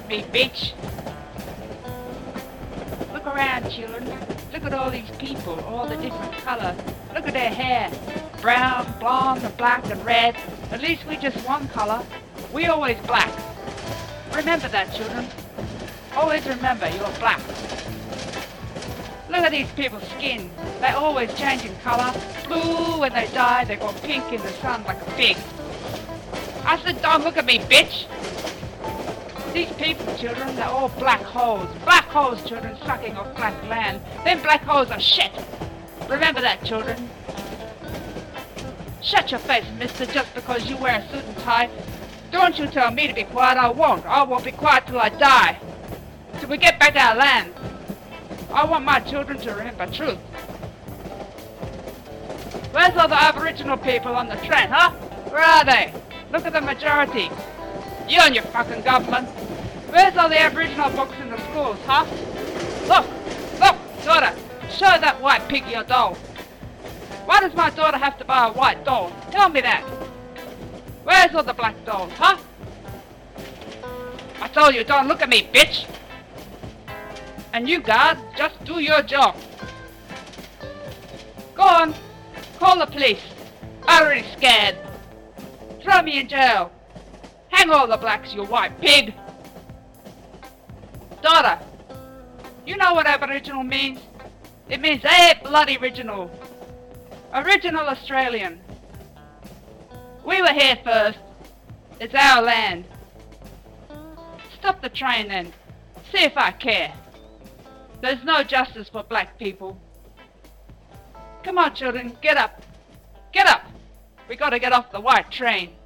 at me, bitch. Look around, children. Look at all these people, all the different colours. Look at their hair. Brown, blonde, and black, and red. At least we just one colour. We always black. Remember that, children. Always remember you're black. Look at these people's skin. They're always changing colour. Blue when they die, they go pink in the sun like a pig. I said, don't look at me, bitch. These people, children, they're all black holes. Black holes, children, sucking off black land. Them black holes are shit. Remember that, children. Shut your face, mister, just because you wear a suit and tie. Don't you tell me to be quiet, I won't. I won't be quiet till I die. Till we get back our land. I want my children to remember truth. Where's all the Aboriginal people on the train, huh? Where are they? Look at the majority. You and your fucking government. Where's all the Aboriginal books in the schools, huh? Look, daughter, show that white pig your doll. Why does my daughter have to buy a white doll? Tell me that. Where's all the black dolls, huh? I told you, don't look at me, bitch. And you guards, just do your job. Go on, call the police. I'm already scared. Throw me in jail. Hang all the blacks, you white pig. Daughter, you know what Aboriginal means? It means hey, bloody original. Original Australian. We were here first. It's our land. Stop the train then. See if I care. There's no justice for black people. Come on, children, get up. Get up. We gotta get off the white train.